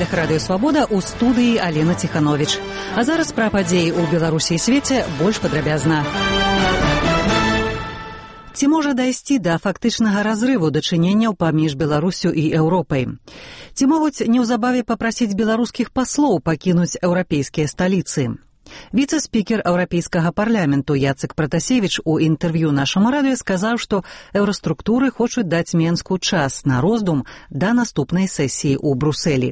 Эфірах Радыё Свабода, у студыі Алена Ціхановіч. А зараз пра падзеі ў Беларусі і свеце больш падрабязна. Ці можа дайсці да фактычнага разрыву дачыненняў паміж Беларусю і Еўропай? Ці могуць неўзабаве папрасіць беларускіх паслоў пакінуць еўрапейскія сталіцы? Віцэ-спікер Еўрапейскага парламенту Яцек Пратасевіч у інтэрв'ю нашаму радыё сказаў, што еўраструктуры хочуць даць Менску час на роздум да наступнай сесіі ў Брусэлі.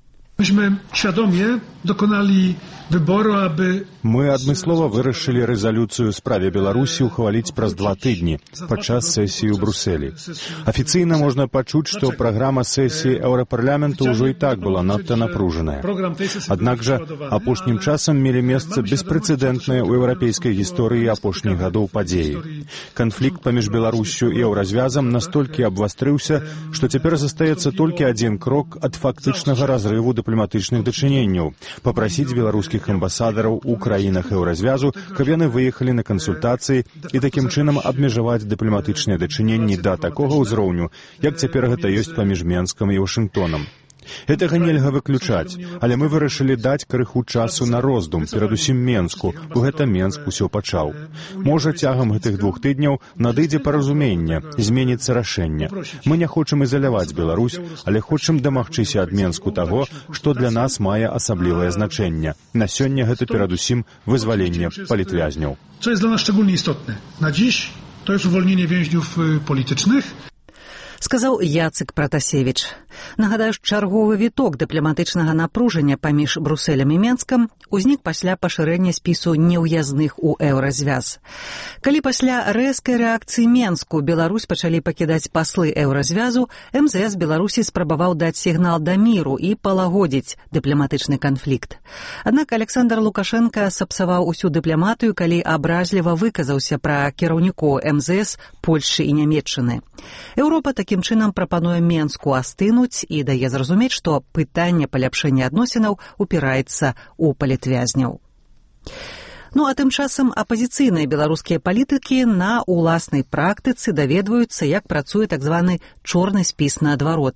Мы адмыслова вырашылі рэзалюцыю ў справе Беларусі ухваліць праз 2 тыдні падчас сесіі ў Брусэлі. Афіцыйна можна пачуць, што праграма сесіі Еўрапарламенту ўжо і так была надта напружаная. Аднак жа апошнім часам мелі месца беспрэцэдэнтныя ў еўрапейскай гісторыі апошніх гадоў падзеі. Канфлікт паміж Беларуссю і еўразвязам настолькі абвастрыўся, што цяпер застаецца толькі адзін крок ад фактычнага разрыву дыпламатычных дачыненняў — папрасіць беларускіх амбасадараў у краінах еўразвязу, каб яны выехалі на кансультацыі і такім чынам абмежаваць дыпламатычныя дачыненні да такога ўзроўню, як цяпер гэта ёсць паміж Менскам і Вашынгтонам. Гэтага нельга выключаць, але мы вырашылі даць крыху часу на роздум, перадусім Менску, бо гэта Менск усё пачаў. Можа, цягам гэтых 2 тыдняў надыдзе паразуменне, зменіцца рашэнне. Мы не хочам ізаляваць Беларусь, але хочам дамагчыся ад Менску таго, што для нас мае асаблівае значэнне. На сёння гэта перадусім вызваленне палітвязняў. Co jest dla nas szczególnie istotne na dziś, to jest uwolnienie więźniów politycznych. Сказаў Яцек Пратасевіч. Нагадаю, чарговы віток дыпламатычнага напружання паміж Брусэлем і Менскам узнік пасля пашырэння спісу неўязных у еўразвяз. Калі пасля рэзкай рэакцыі Менску Беларусь пачалі пакідаць паслы еўразвязу, МЗС Беларусі спрабаваў даць сігнал да міру і палагодзіць дыпламатычны канфлікт. Аднак Александр Лукашенко сапсаваў усю дыпламатыю, калі абразліва выказаўся пра кіраўнікоў МЗС Польшчы і Нямецчыны. Еўропа такім чынам прапануе Менску астынуць і дае зразумець, што пытанне паляпшэння адносінаў упіраецца ў палітвязняў. Ну а тым часам апазіцыйныя беларускія палітыкі на ўласнай практыцы даведваюцца, як працуе так званы чорны спіс наадварот.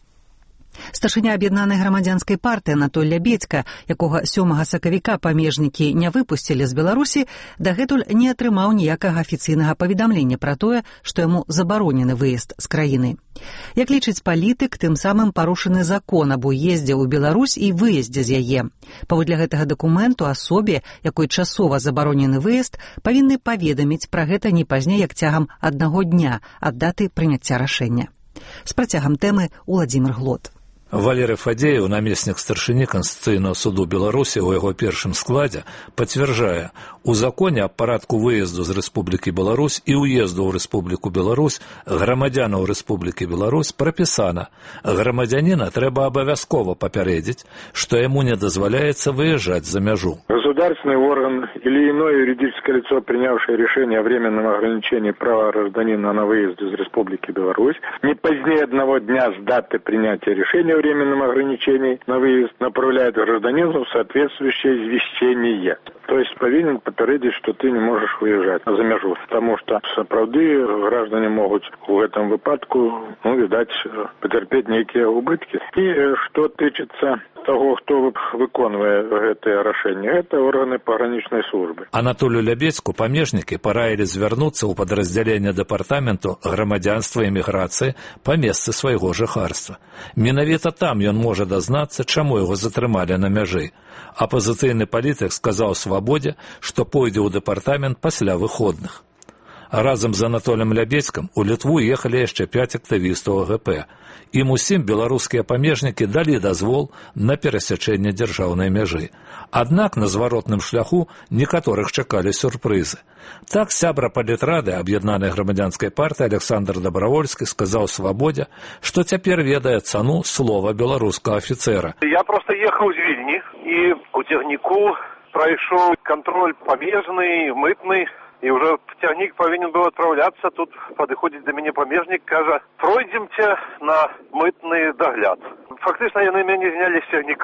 Старшыня аб'яднанай грамадзянскай партыі Анатоль Лябедзька, якога 7 сакавіка памежнікі не выпусцілі з Беларусі, дагэтуль не атрымаў ніякага афіцыйнага паведамлення пра тое, што яму забаронены выезд з краіны. Як лічыць палітык, тым самым парушаны закон аб уездзе ў Беларусь і выездзе з яе. Паводле гэтага дакументу асобе, якой часова забаронены выезд, павінны паведаміць пра гэта не пазней як цягам 1 дня ад даты прыняцця рашэння. З працягам тэмы Уладзімір Глот. Валерый Фадеев, наместник старшыні Конституцыйнага суду Беларусі ў яго першым складзе, пацвярджае, у законе аб парадку выезду з Рэспублікі Беларусь і ўезду ў Рэспубліку Беларусь грамадзянаў Рэспублікі Беларусь прапісана: грамадзяніна трэба абавязкова папярэдзіць, што яму не дазваляецца выезжаць за мяжу. Государственный орган или иное юридическое лицо, принявшее решение о временном ограничении права гражданина на выезд из Республики Беларусь, не позднее 1 дня с даты принятия решения о временном ограничении на выезд направляет гражданину соответствующее извещение. То есть повинен попередить, что ты не можешь выезжать за мяжу, потому что сапраўды граждане могут в этом выпадку, видать, потерпеть некие убытки. И что тычется того, кто выконвае гэтае рашэнне, это органы пагранічнай службы. Анатолію Лябедзьку памежнікі параілі звярнуцца ў падраздзяленне дэпартаменту грамадзянства і міграцыі па месцы свайго жыхарства. Менавіта там ён можа дазнацца, чаму яго затрымалі на мяжы. Апазіцыйны палітык сказаў Свабодзе, што пойдзе ў дэпартамент пасля выходных. Разам з Анатолем Лябедзькам у Літву ехалі яшчэ 5 актывістаў АГП. Ім усім беларускія памежнікі далі дазвол на перасячэнне дзяржаўнай мяжы. Аднак на зваротным шляху некаторых чакалі сюрпрызы. Так сябра палітрады аб'яднанай грамадзянскай партыі Александр Добравольскі сказаў Свабодзе, што цяпер ведае цану слова беларускага афіцэра. Я просто ехаў з Вільні і у цягніку прайшоў кантроль памежны, мытны. И уже тягник повинен был отправляться, тут подходит до меня помежник, кажа, пройдемте на мытный догляд. Фактично, они меня не зняли с тягника,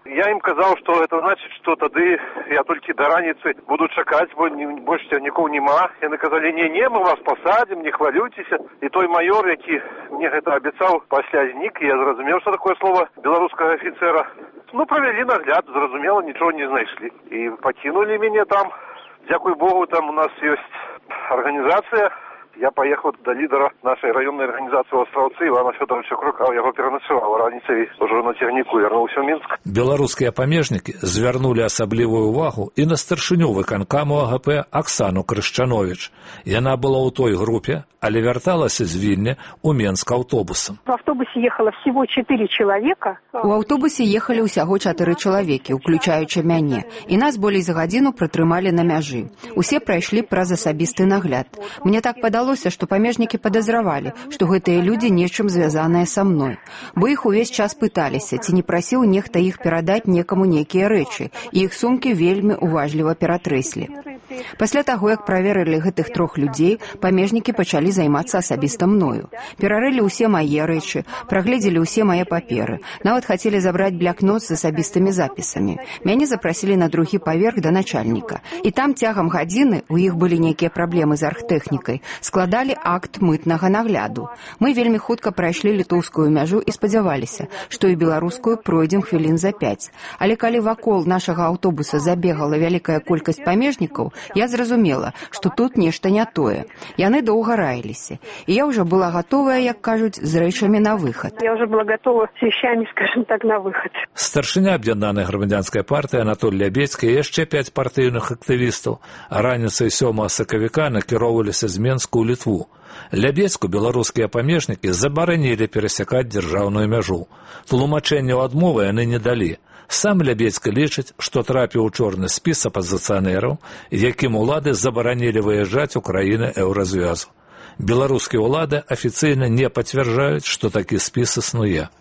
Я им сказал, что это значит, что тогда я только до раницы буду чекать, больше цягнікоў нема. И они сказали, не, мы вас посадим, не хвалюйтесь. И той майор, який мне это обещал, после зник, я зразумел, что такое слово белорусского офицера. Провели нагляд, зразумело, ничего не знайшли. И покинули меня там. Дякую Богу, там у нас есть организация. Я поехал до лидера нашей районной организации Островцы Ивана Федоровича Крука. Я его переночевал раніцай уже на цягніку, вернулся в Минск. Беларускія памежнікі звярнулі асаблівую ўвагу і на старшыню выканкаму АГП Аксану Крышчанович. Яна была ў той групе, але вярталася з Вільні ў Менск аўтобусам. В автобусе ехало всего 4 человека. У аўтобусе ехалі ўсяго 4 чалавекі, уключаючы мяне. І нас болей за гадзіну прытрымалі на мяжы. Усе прайшлі праз асабісты нагляд. Мне так падалося, што памежнікі падазравалі, што гэтыя людзі нечым звязаныя са мной. Бо іх увесь час пыталіся, ці не прасіў нехта іх перадаць некаму нейкія рэчы, і іх сумкі вельмі уважліва ператрэслі. Пасля таго, як праверылі гэтых 3 людзей, памежнікі пачалі займацца асабіста мною. Перарылі ўсе мае рэчы, прагледзелі ўсе мае паперы. Нават хацелі забраць блякнот з асабістымі запісамі. Мяне запрасілі на другі паверх да начальніка. І там цягам гадзіны, у іх былі нейкія праблемы з архтэхнікай, складалі акт мытнага нагляду. Мы вельмі хутка прайшлі літоўскую мяжу і спадзяваліся, што і беларускую пройдзем хвілін за 5. Але калі вакол нашага аўтобуса забегала вялікая колькасць памежнікаў, я зразумела, што тут нешта не тое. Яны доўга раіліся. І я ўжо была гатовая, як кажуць, з рэчамі на выхад. Я уже была готова с вещами, скажем так, на выход. Старшыня аб'яднанай грамадзянскай партыі Анатолій Лябецкі і яшчэ 5 партыйных актывістаў раніцай 7 сакавіка накіроўваліся з Менску ў Літву. Лябецку беларускія памежнікі забаранілі перасякаць дзяржаўную мяжу. Тлумачэнняў адмовы яны не далі. Сам Лябецкі лічыць, што трапіў у чорны спіс апазіцыянераў, якім улады забаранілі выязджаць у краіны еўразвязу. Беларускія ўлады афіцыйна не пацвярджаюць, што такі спіс існуе.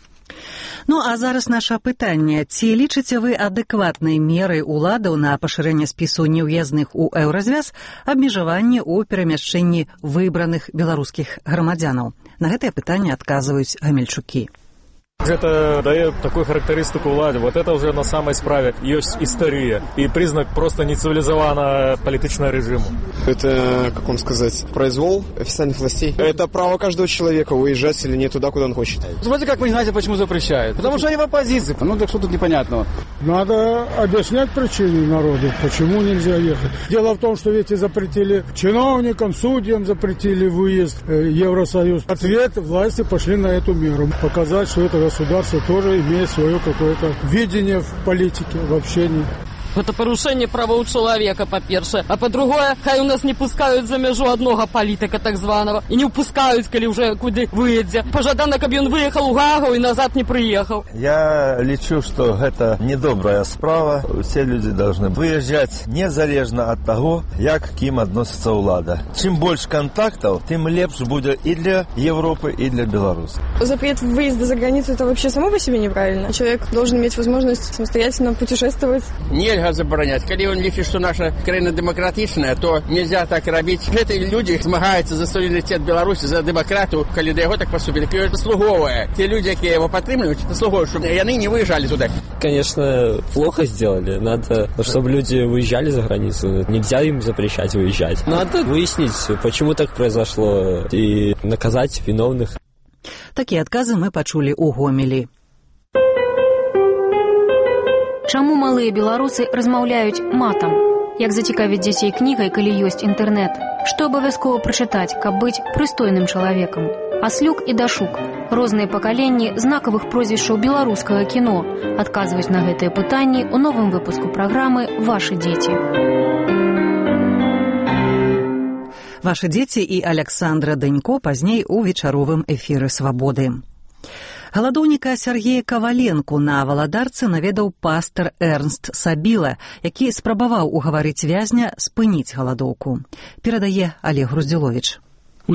А зараз наша пытанне. Ці лічыце вы адэкватнай мерай уладаў на пашырэнне спісу неўязных у еўразвяз абмежаванне ў перамяшчэнні выбраных беларускіх грамадзянаў? На гэтае пытанне адказваюць гамельчукі. Это дает такую характеристику влади. Вот это уже на самой справе есть история и признак просто нецивилизованного политического режима. Это, как вам сказать, произвол официальных властей. Это право каждого человека уезжать или не туда, куда он хочет. Вроде как вы не знаете, почему запрещают. Потому что они в оппозиции. Так что тут непонятного? Надо объяснять причины народу, почему нельзя ехать. Дело в том, что ведь и запретили чиновникам, судьям запретили выезд Евросоюз. Ответ власти пошли на эту меру. Показать, что это государство тоже имеет свое какое-то видение в политике, в общении. Это порушение правоў чалавека, па-першае. А па-другое, хай у нас не пускаюць за мяжу аднога палітыка так званого. І не ўпускаюць, калі ўжо куды выедзе. Пажадана, каб ён выехал у Гаагу і назад не прыехаў. Я лічу, што гэта недобрая справа. Усе людзі должны выязджаць незалежна ад таго, як к ім адносіцца ўлада. Чым больш контактаў, тым лепш будзе і для Европы, і для Беларуси. Запрет выезда за границу – это вообще само по себе неправильно. Человек должен иметь возможность самостоятельно путешествовать. Нельзя забараняць. Калі он лічыць, што наша краіна дэмакратычная, то нельзя так рабіць. Гэтыя людзі змагаюцца за суверэнітэт Беларусі, за дэмакратыю. Калі да яго так паступілі, то это заслуговае. Те люди, якія яго падтрымліваюць, заслуговаюць, чтобы яны не выезжали туда. Конечно, плохо сделали. Надо, чтобы люди выезжали за границу. Нельзя им запрещать выезжать. Надо выяснить, почему так произошло, и наказать виновных. Такія адказы мы пачулі ў Гомелі. Чаму малыя беларусы размаўляюць матам? Як зацікавіць дзяцей кнігай, калі ёсць інтэрнэт? Што абавязкова прачытаць, каб быць прыстойным чалавекам? Аслюк і Дашук. Розныя пакаленні знакавых прозвішчаў беларускага кіно. Адказваюць на гэтыя пытанні ў новым выпуску праграмы «Вашы дзеці». Вашы дзеці і Аляксандра Данько пазней у вечаровым эфіры «Свабоды». Галадоўніка Сергея Каваленку на Валадарцы наведаў пастар Эрнст Сабіла, які спрабаваў угаварыць вязня спыніць галадоўку. Перадае Олег Груздзіловіч. У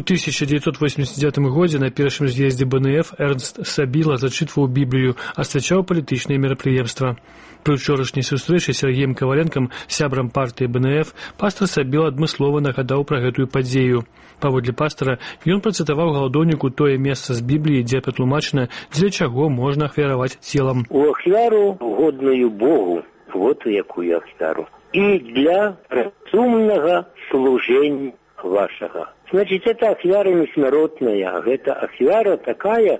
1989 годзе на першым з'ездзе БНФ Эрнст Сабіла зачытваў Біблію, асвячаў палітычныя мерапрыемствы. Пры ўчорашняй сустрэчы з Сергеем Каваленкам, сябрам партыі БНФ, пастар Сабіла адмыслова нагадаў пра гэтую падзею. Паводле пастара, ён працытаваў галадоўніку тое месца з Бібліі, дзе патлумачана, дзеля чаго можна ахвяраваць целам. У ахвяру годную Богу, вот у якую ахвяру, і для разумнага служэння вашага. Значит, это ахвяра несмяротная, гэта ахвяра такая,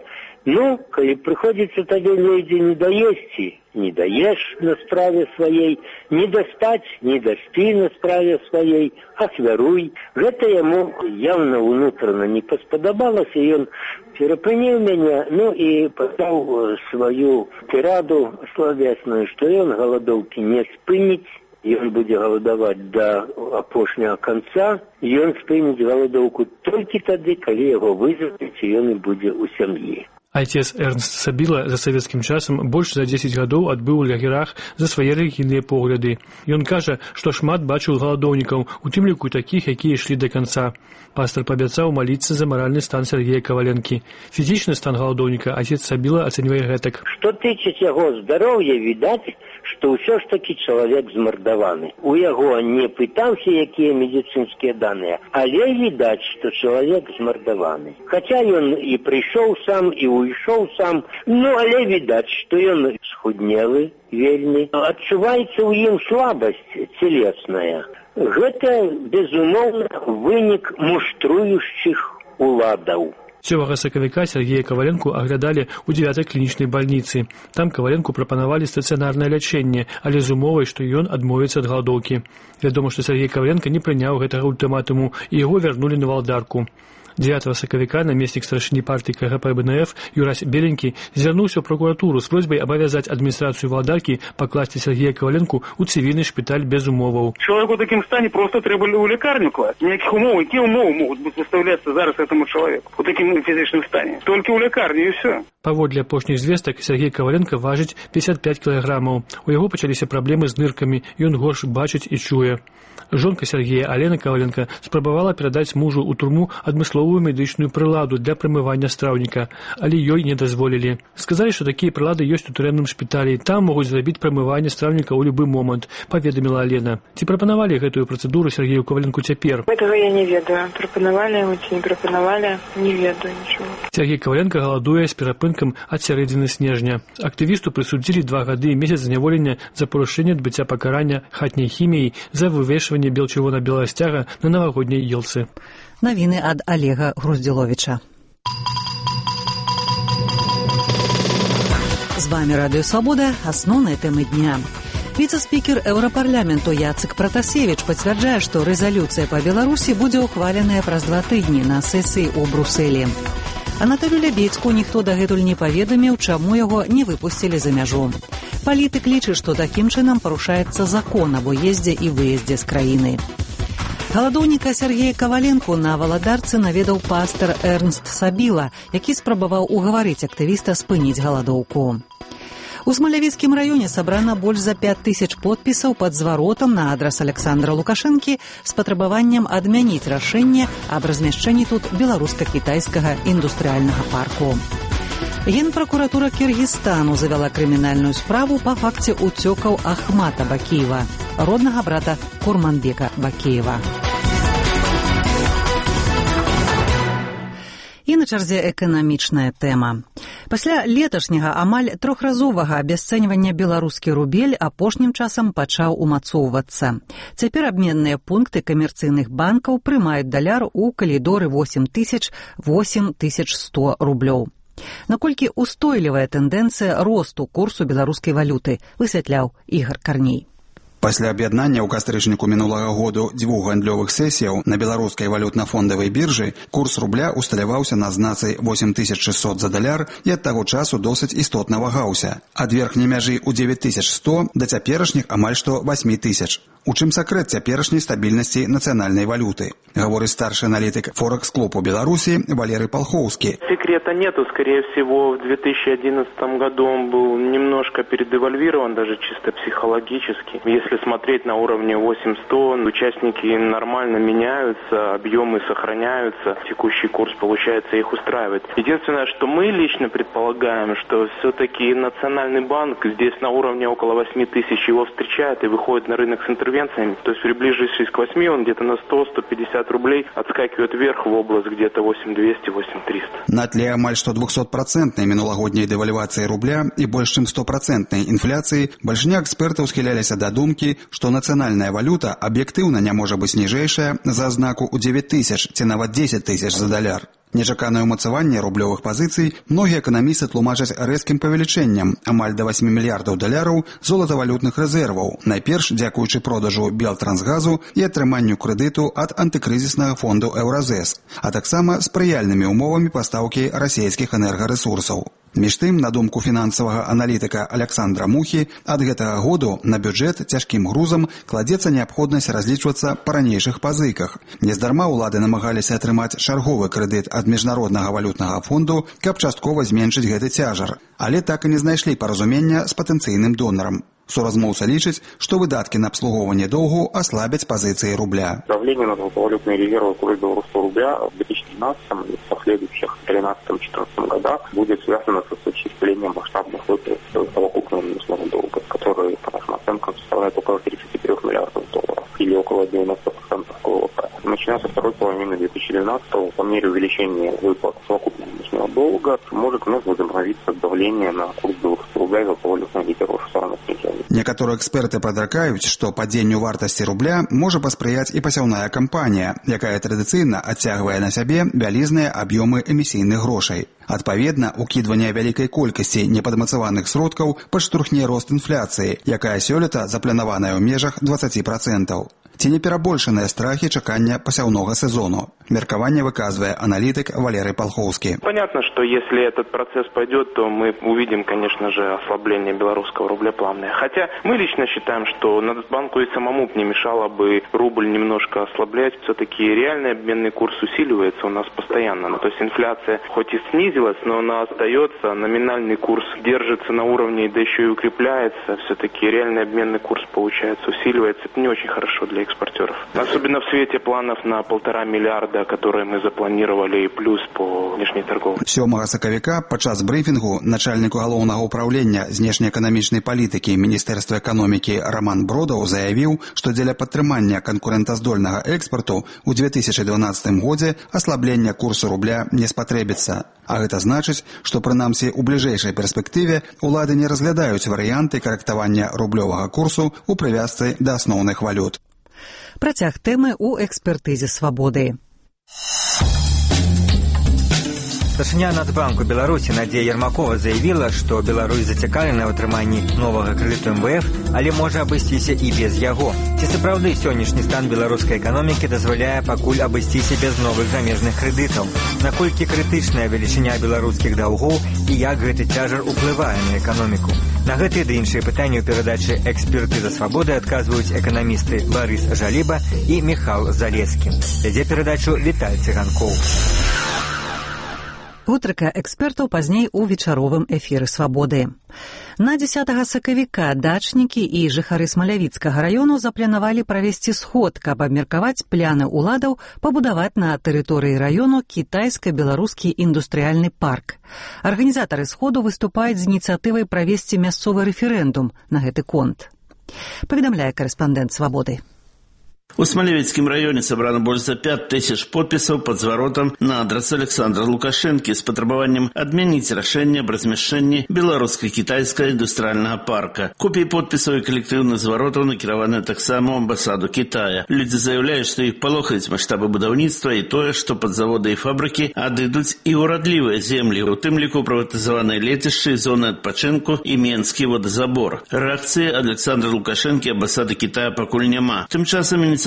калі прыходзіцца табе недзе не даесці, не даеш на справе сваей, не дастаць, не дасці на справе сваей, ахвяруй. Гэта яму явно унутрана не паспадабалася, ён перапыніў мяне, і пачаў сваю тираду словесную, што ён галадоўкі не спыніць, ён будзе галадаваць да апошняга канца, ён спыніць галадоўку толькі тады, калі яго вызавуць, і ён і будзе ў сям'і. Айцец Эрнст Сабіла за савецкім часам больш за 10 гадоў адбыў у лагерах за свае рэлігійныя погляды. Ён кажа, што шмат бачыў галадоўнікаў, у тым ліку такіх, якія ішлі да канца. Пастар паабяцаў маліцца за маральны стан Сергея Каваленкі. Фізічны стан галадоўніка айцец Сабіла ацэньвае гэтак. Што тычыць яго здароўя, відаць, што ўсё ж такі чалавек змардаваны. У яго не пытаўся, якія медыцынскія даныя, але відаць, што чалавек змардаваны. Хаця ён і прыйшоў сам, і уйшоў сам, але відаць, што ён схуднелы вельмі. Адчуваецца ў ім слабасць целесная. Гэта, безумоўна, вынік муштруючых уладаў. 7 сакавіка Сергея Каваленку аглядалі ў 9-й клінічнай бальніцы. Там Каваленку прапанавалі стацыянарнае лячэнне, але з умовай, што ён адмовіцца ад галадоўкі. Вядома, што Сергей Каваленка не прыняў гэтага ультыматуму, і яго вярнулі на валдарку. 9 сакавіка намеснік старшыні партыі КГП БНФ Юрась Беленькі звярнуўся ў прокуратуру з просьбай абавязаць адміністрацыю валдаркі пакласці Сергея Каваленку ў цывільны шпіталь без умоваў. Чалавеку ў такім стане проста трэба ў лікарню класць. Ніякіх умоў, якія умовы могуць быць выставляцца зараз гэтаму чалавеку у такім фізічным стане? Толькі ў лікарні і ўсё. Паводле апошніх звестак Сергей Каваленка важыць 55 кілаграмаў. У яго пачаліся праблемы з ныркамі, ён горш бачыць і чуе. Жонка Сергея Алена Каваленка спрабавала перадаць мужу ў турму адмысловую медычную прыладу для прамывання страўніка, але ёй не дазволілі. Сказалі, што такія прылады ёсць у турэмным шпіталі, там могуць зрабіць прамыванне страўніка ў любы момант, паведаміла Алена. Ці прапанавалі гэтую працэдуру Сергею Каваленку цяпер? Гэтага я не ведаю. Прапанавалі яму ці не прапанавалі, не ведаю нічого. Сергей Каваленка галадуе з перапынкам ад сярэдзіны снежня. Актывісту прысудзілі 2 гады і месяц зняволення за парушэнне адбыцця пакарання хатняй хіміяй за вывешванне бел-чырвона-белага сцяга на навагодняй елцы. Навіны ад Олега Груздзіловіча. З вами Радыё Свабода. Асноўныя тэмы дня. Віцэ-спікер Еўрапарламенту Яцек Пратасевіч пацвярджае, што рэзалюцыя па Беларусі будзе ўхваленая праз 2 тыдні на сесіі ў Брусэлі. Анатолію Лябедзьку ніхто дагэтуль не паведаміў, чаму яго не выпусцілі за мяжу. Палітык лічыць, што такім чынам парушаецца закон аб уездзе і выездзе з краіны. Галадоўніка Сергея Каваленку на валадарцы наведаў пастар Эрнст Сабіла, які спрабаваў угаварыць актывіста спыніць галадоўку. У Смалявіцкім раёне сабрана больш за 5000 подпісаў пад зваротам на адрас Александра Лукашэнкі з патрабаваннем адмяніць рашэнне аб размяшчэнні тут беларуска-кітайскага індустрыяльнага парку. Генпракуратура Кіргізстану завяла крымінальную справу па факце уцёкаў Ахмата Бакеева, роднага брата Курманбека Бакеева. І на чарзе эканамічная тэма. Пасля леташняга амаль трохразовага абясцэньвання беларускі рубель апошнім часам пачаў умацоўвацца. Цяпер абменныя пункты камерцыйных банкаў прымаюць даляр у калідоры 8100 рублёў. Наколькі устойлівая тэндэнцыя росту курсу беларускай валюты, высвятляў Ігор Карней. Пасля аб'яднання ў кастрычніку мінулага году 2 гандлёвых сесіяў на беларускай валютна-фондавай біржы курс рубля усталяваўся на знацы 8600 за даляр і ад таго часу досыць істотна вагаўся. Ад верхняй мяжы ў 9100 да цяперашніх амаль што 8000. У чым сакрэт цяперашняй стабільнасці нацыянальнай валюты? Гаворыць старшы аналітык Форекс-клубу Беларуси Валерий Полховский. Секрета нету. Скорее всего, в 2011 году он был немножко передевальвирован, даже чисто психологически. Если смотреть на уровне 8-100, участники нормально меняются, объемы сохраняются, текущий курс, получается, их устраивает. Единственное, что мы лично предполагаем, что все-таки Национальный банк здесь на уровне около 8 тысяч его встречает и выходит на рынок с интервенциями. То есть, приближившись к 8, он где-то на 100-150 рублей отскакивает вверх в область где-то 8200-8300. На тле амаль што 200% мінулагодняй дэвальвацыі рубля і больш чым 100% інфляцыі, бальшыня экспертаў схіляліся да думкі, што нацыянальная валюта аб'ектыўна не можа быць ніжэйшая за азнаку ў 9 тысяч ці нават 10 тысяч за даляр. Нечаканае ўмацаванне рублёвых пазіцый многія эканамісты тлумачаць рэзкім павелічэннем амаль да 8 мільярдаў даляраў золатавалютных рэзерваў, найперш дзякуючы продажу Белтрансгазу і атрыманню крэдыту ад антыкрызіснага фонду Еўразэс, а таксама спрыяльнымі ўмовамі пастаўкі расійскіх энергарэсурсаў. Між тым, на думку фінансавага аналітыка Александра Мухі, ад гэтага году на бюджэт цяжкім грузам кладзецца неабходнасць разлічвацца па ранейшых пазыках. Нездарма ўлады намагаліся атрымаць чарговы крэдыт ад міжнароднага валютнага фонду, каб часткова зменшыць гэты цяжар, але так і не знайшлі паразумення з патэнцыйным донарам. Суразмоўца лічыць, што выдаткі на абслугоўванне доўгу аслабяць пазіцыі рубля. Давление на золотовалютные резервы курса белорусского рубля в 2012 и в последующих 2013-2014 годах будет связано с осуществлением масштабных выплат совокупного минусного долга, который, по нашим оценкам, составляет около 33 миллиардов долларов или около 90% ВВП. Начиная со второй половины 2012 по мере увеличения выплат совокупного минусного долга может вновь возобновиться давление на курс белорусского рубля и золотовалютных резервов в сторону снижения. Некаторыя эксперты прадракаюць, што падзенню вартасці рубля можа паспрыяць і пасяўная кампанія, якая традыцыйна адцягвае на сябе вялізныя аб'ёмы эмісійных грошай. Адпаведна, укідванне вялікай колькасці непадмацаваных сродкаў падштурхне рост інфляцыі, якая сёлета запланаваная ў межах 20%. Ці не перабольшаныя страхі чакання пасяўнога сезону? Меркаванне выказвае аналітык Валерий Полховский. Понятно, что если этот процесс пойдет, то мы увидим, конечно же, ослабление белорусского рубля плавное. Хотя мы лично считаем, что Нацбанку и самому не мешало бы рубль немножко ослаблять. Все-таки реальный обменный курс усиливается у нас постоянно. То есть инфляция хоть и снизилась, но она остается. Номинальный курс держится на уровне, да еще и укрепляется. Все-таки реальный обменный курс, получается, усиливается. Это не очень хорошо для экспортеров. Особенно в свете планов на 1,5 миллиарда, которые мы запланировали, и плюс по внешней торговле. 7 сакавіка падчас брифінгу начальніку галоўнага ўправлення знешнеэканамічнай палітыкі Міністэрства эканомікі Роман Бродаў заявіў, што дзеля падтрымання канкурэнтаздольнага экспарту ў 2012 годзе аслаблення курсу рубля не спатрэбіцца. А гэта значыць, што прынамсі ў бліжэйшай перспектыве улады не разглядаюць варыянты карэктавання рублёвага курсу ў прывязцы да асноўных валют. Працяг тэмы ў экспертызе «Свабоды». Старшыня Нацбанку Беларусі Надзея Ярмакова заявіла, што Беларусь зацікаўлена ў атрыманні новага крэдыту МВФ, але можа абысціся і без яго. Ці сапраўды сённяшні стан беларускай эканомікі дазваляе пакуль абысціся без новых замежных крэдытаў? Наколькі крытычная велічыня беларускіх даўгоў і як гэты цяжар уплывае на эканоміку? На гэтыя ды іншыя пытанні ў перадачы «Экспертыза свабоды» адказваюць эканамісты Барыс Жаліба і Міхал Залескі. Вядзе перадачу Віталь Цыганкоў. Гутарка экспертаў пазней у вечаровым эфіры «Свабоды». На 10 сакавіка дачнікі і жыхары Смалявіцкага раёну запланавалі правесці сход, каб абмеркаваць пляны ўладаў пабудаваць на тэрыторыі раёну кітайска-беларускі індустрыяльны парк. Арганізатары сходу выступаюць з ініцыятывай правесці мясцовы рэферэндум на гэты конт. Паведамляе карэспандэнт «Свабоды». У Смолевицком районе собрано больше 5000 подписов под зворотом на адрес Александра Лукашенко с потребованием отменить решение об размещении белорусско-китайского индустриального парка. Копии подписов и коллективных зворотов накированы так само в амбассаду Китая. Люди заявляют, что их полохают масштабы будовництва и то, что под заводы и фабрики отдадут и уродливые земли, у тым лику приватизованные летища и зоны отпочинку и Менский водозабор. Реакции Александра Лукашенко и амбассады Китая покуль нема. Тем часом инициатива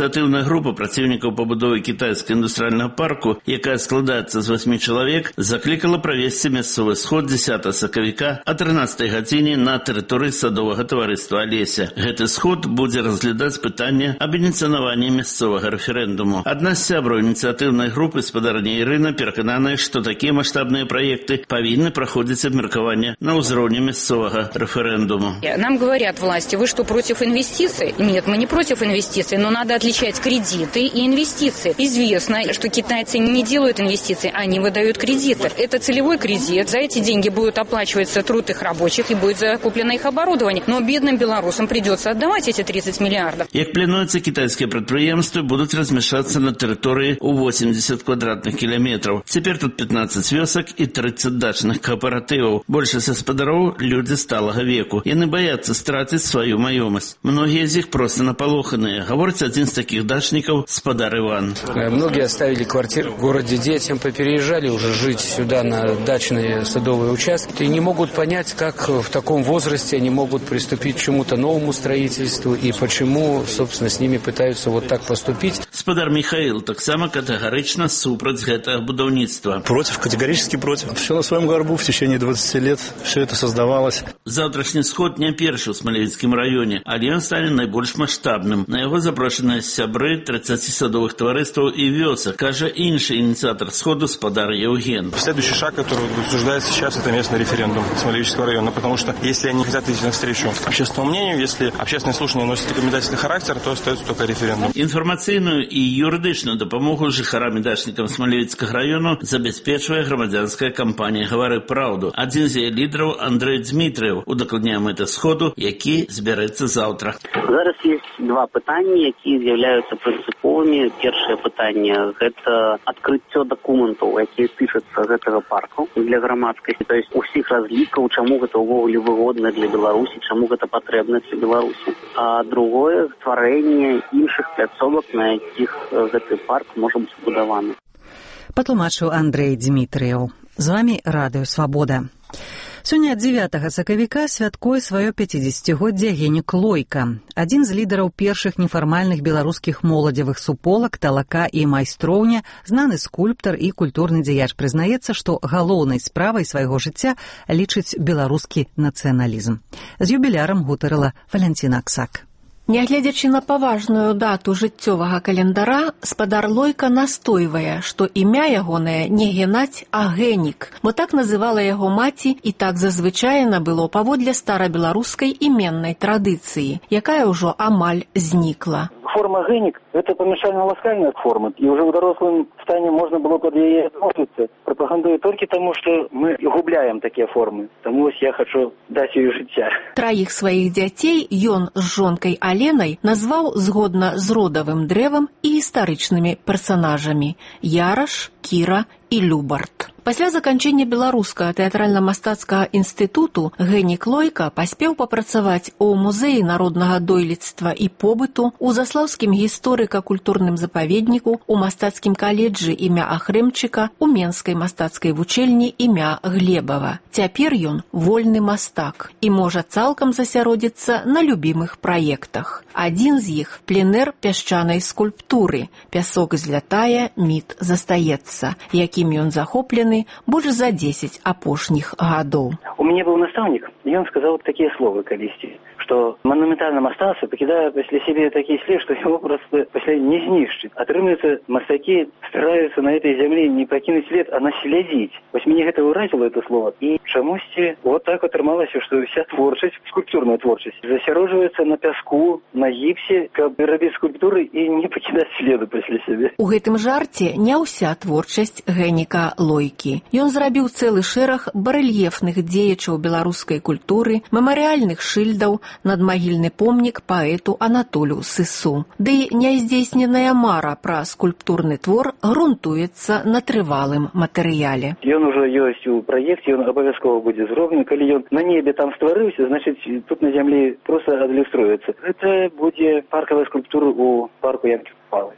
Ініцыятыўная група праціўнікаў пабудовы кітайскага індустрыяльнага парку, якая складаецца з 8 чалавек, заклікала правесці мясцовы сход 10 сакавіка о 13 гадзіне на тэрыторыі садовага таварыства Алеся. Гэты сход будзе разглядаць пытанне аб ініцыяванні мясцовага рэферэндуму. Адна з сяброў ініцыятыўнай групы, спадарня Ірына, перакананая, што такія маштабныя праекты павінны праходзіць абмеркаванне на ўзроўні мясцовага рэферэндуму. Нам говорят власти, вы что, против инвестиций? Нет, мы не против инвестиций, но надо отличать кредиты и инвестиции. Известно, что китайцы не делают инвестиций, они выдают кредиты. Это целевой кредит, за эти деньги будет оплачиваться труд их рабочих и будет закуплено их оборудование. Но бедным белорусам придется отдавать эти 30 миллиардов. Як плануецца, кітайскія прадпрыемствы будуць размяшчацца на тэрыторыі ў 80 квадратных кіламетраў. Цяпер тут 15 вёсак і 30 дачных кааператываў. Большасць гаспадароў – людзі сталага веку. Яны баяцца страціць сваю маёмасць. Многія з іх проста напалоханыя. Гаворыць адзін з такіх дачнікаў, спадар Иван. Многие оставили квартиры в городе детям, попереезжали уже жить сюда на дачные садовые участки и не могут понять, как в таком возрасте они могут приступить к чему-то новому строительству и почему, собственно, с ними пытаются вот так поступить. Спадар Михаил таксама катэгарычна супраць гэтага будаўніцтва. Против, категорически против. Все на своем горбу в течение 20 лет все это создавалось. Завтрашні сход не першы ў Смалевіцкім раёне, але ён стане найбольш маштабным. На яго запрошаныя сябры 30 садовых таварыстваў і вёсак, кажа іншы ініцыятор сходу спадар Евген. Следующий шаг, который обсуждается сейчас, это местный референдум Смолевического района, потому что если они хотят идти навстречу общественному мнению, если общественные слушания носят рекомендательный характер, то остается только референдум. Інфармацыйную і юрыдычную дапамогу жыхарам і дачнікам Смалевіцкага раёну забяспечвае грамадзянская кампанія «Гавары праўду». Адзін з яе лідараў Андрей Дмітрыеў удакладняе мэты сходу, які збярэцца заўтра. Зараз есть два пытання, які з'яўляюцца прынцыповымі. Першае пытанне – гэта адкрыццё дакументаў, якія тычацца гэтага парку для грамадскасці. То есть усіх разлікаў, чаму гэта ўвогуле выгодна для Беларусі, чаму гэта патрэбна для Беларусі. А другое – стварэнне іншых пляцовак, на якіх гэты парк можа быць збудаваны. Патлумачыў Андрей Дмітрыеў. З вами Радыё Свабода. Сёння 9 сакавіка святкуе сваё 50-годдзе Генік Лойка, адзін з лідараў першых нефармальных беларускіх моладзевых суполак, талака і майстроўня, знаны скульптар і культурны дзеяч прызнаецца, што галоўнай справай свайго жыцця лічыць беларускі нацыяналізм. З юбілярам гутарыла Валянціна Аксак. Нягледзячы на паважную дату жыццёвага календара, спадар Лойка настойвае, што імя ягонае не Геннадзь, а Генік, бо так называла яго маці і так зазвычайна было паводле старабеларускай іменнай традыцыі, якая ўжо амаль знікла. Форма Генік – это помешально-ласкальная форма, и уже в взрослом стане можно было под ей относиться. Пропагандую только тому, что мы губляем такие формы. Тому я хочу дать ее жыцця. Траіх сваіх дзяцей ён з жонкай Аленай назваў згодна з родавым дрэвам і гістарычнымі персанажамі – Яраш, Кіра і Любарт. Пасля заканчэння Беларускага тэатральна-мастацкага інстытуту Генік Лойка паспеў папрацаваць у музеі народнага дойлідства і побыту, у Заслаўскім гісторыка-культурным запаведніку, у мастацкім каледжы імя Ахрэмчыка, у Менскай мастацкай вучэльні імя Глебава. Цяпер ён вольны мастак і можа цалкам засяродзіцца на любімых праектах. Адзін з іх – пленэр пясчанай скульптуры «Пясок злятае, міт застаецца», якім ён захоплены больше за 10 апошніх гадоў. У меня был наставник, и он сказал такие слова колисти, что монументальное мастацтво покидает после себя такие след, что его просто после не знищить. Отрываются мастаки, стараются на этой земле не покинуть след, а наследить. Вот меня это уразило, это слово. И чамусти вот так атрымалось, что вся творчесть, скульптурная творчесть, засяродживается на пяску, на гипсе, как робить скульптуры и не покидать следу после себя. У гэтым жарце не ўся творчасць Геніка Лойкі. Ён зрабіў цэлы шэраг барэльефных дзеячаў беларускай культуры, мемарыяльных шыльдаў, надмагільны помнік паэту Анатолю Сысу. Ды няздзейсненая мара пра скульптурны твор грунтуецца на трывалым матэрыяле. Ён ужо ёсць у праекце, ён абавязкова будзе зроблены. Калі ён на небе там стварыўся, значыць, тут на зямлі проста адлюструецца. Гэта будзе паркавая скульптура у парку Янкі Купалы.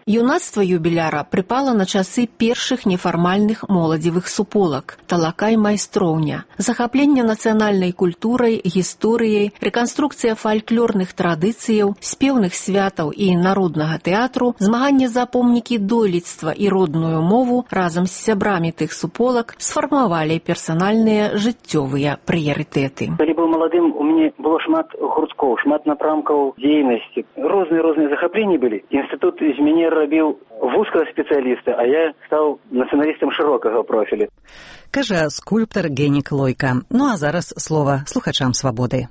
Юнацтва юбіляра прыпала на часы першых нефармальных моладзевых суполак, талака і майстроўня, захапленне нацыянальнай культурай, гісторыяй, рэканструкцыя фальклорных традыцыяў, спеўных святаў і народнага тэатру, змаганне за помнікі дойлідства і родную мову разам з сябрамі тых суполак сфармавалі персанальныя жыццёвыя прыярытэты. Калі быў маладым, у мяне было шмат гурткоў, шмат напрамкаў дзейнасці. Розныя захапленні былі. Інстытут з мяне рабіў вузкага спецыяліста, а я стаў нацыяналістам шырокага профілю. Кажа скульптар Генік Лойка. Ну а зараз слова слухачам свабоды.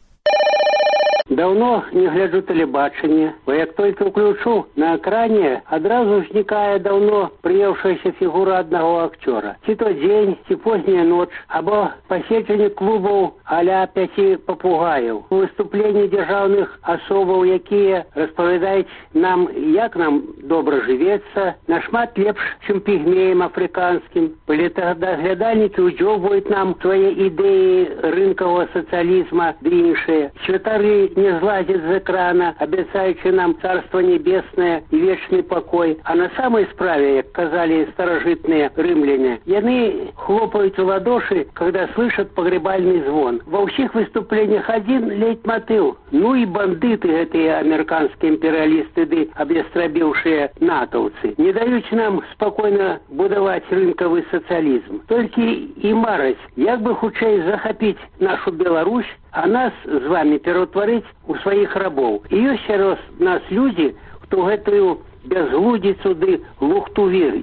Давно не гляджу тэлебачанне, бо як толькі ўключу на экране, адразу ўзнікае даўно прыеўшаяся фігура аднаго акцёра. Ці то дзень, ці позняя ноч, або паседжанне клубаў а-ля 5 папугаяў. Выступленні дзяржаўных асобаў, якія распавядаюць нам, як нам добра жывецца, нашмат лепш, чым пігмеям афрыканскім. Палітадаглядальнікі ўдзёўваюць нам свае ідэі рынкавага сацыялізма ды іншыя. Святары не злазит з экрана, обещаючи нам Царство Небесное и вечный покой. А на самой справе, как казали старожитные римляне, яны хлопают в ладоши, когда слышат погребальный звон. Во всех выступлениях один лейтмотив. Ну и бандиты, эти американские империалисты, ды обестрабившие натовцы, не дают нам спокойно будовать рынковый социализм. Только и марать, як бы хутчэй захопить нашу Беларусь, а нас з вами пераўтварыць у сваіх рабоў. І ёсць сярод нас людзі, хто гэтую бязглудзіцу ды лухту верыць.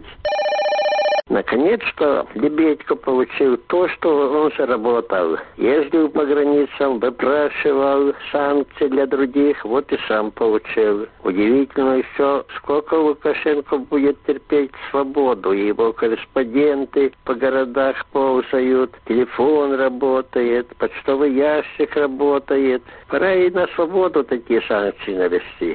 Наконец-то Лебедько получил то, что он заработал. Ездил по границам, выпрашивал санкции для других, вот и сам получил. Удивительно еще, сколько Лукашенко будет терпеть свободу. Его корреспонденты по городах ползают, телефон работает, почтовый ящик работает. Пора и на свободу такие санкции навести.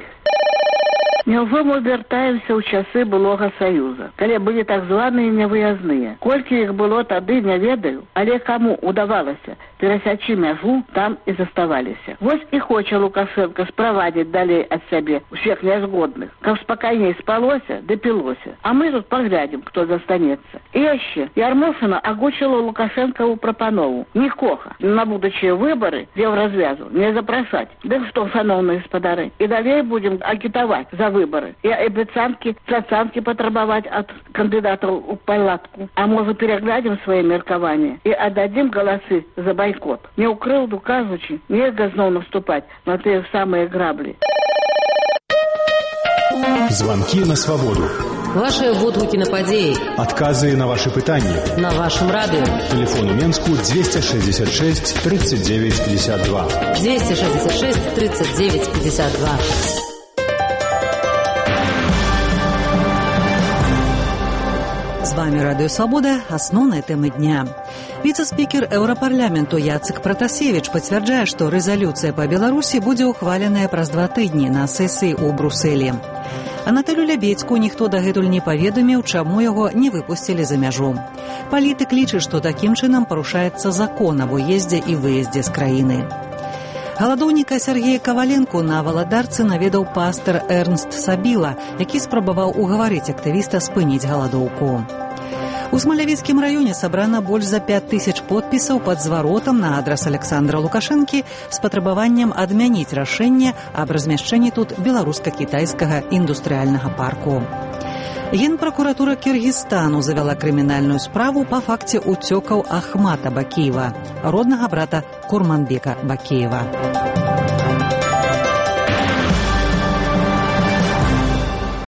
Няўжо мы вяртаемся ў часы былога Саюза, калі былі так званыя невыязныя. Колькі іх было тады, не ведаю, але каму удавалася перасячы мяжу, там і заставаліся. Вось і хоча Лукашенко справадзіць далей ад сябе усіх нязгодных, каб спакайней спалося ды пілося. А мы тут паглядзім, хто застанецца. І яшчэ Ярмошына агучыла Лукашэнкаву прапанову нікога на будучыя выбары Еўразвязу не запрашаць. Дык што, шаноўныя гаспадары, і далей будзем агітаваць за выборы и обещанки, цацанки потребовать от кандидатов в палатку. А может, переглядим свои меркования и отдадим голосы за бойкот. Не укрыл кажучи, нельзя снова наступать на те самые грабли. Звонки на свободу. Ваши водгуки на падеи. Отказы на ваши пытания. На вашем радио. Телефон у Менску 266 39 52. 266 39 52. З вами Радио Свобода. Основные темы дня. Віце-спікер Еўрапарламенту Яцек Пратасевич пацвярджае, што рэзалюцыя па Беларусі будзе ўхваленая праз 2 тыдні на сесіі ў Брусэлі. А Наталю Лябедзьку ніхто дагэтуль не паведаміў, чаму яго не выпусцілі за мяжу. Палітык лічыць, што такім чынам парушаецца закон аб уездзе і выездзе з краіны. Галадоўніка Сергея Каваленку на Валадарцы наведаў пастар Эрнст Сабіла, які спрабаваў угаварыць актывіста спыніць галадоўку. У Смалявіцкім раёне сабрана больш за 5000 подпісаў пад зваротам на адрас Александра Лукашэнкі з патрабаваннем адмяніць рашэнне аб размяшчэнні тут беларуска-кітайскага індустрыяльнага парку. Генпракуратура Кіргізстану завяла крымінальную справу па факце уцёкаў Ахмата Бакеева, роднага брата Курманбека Бакеева.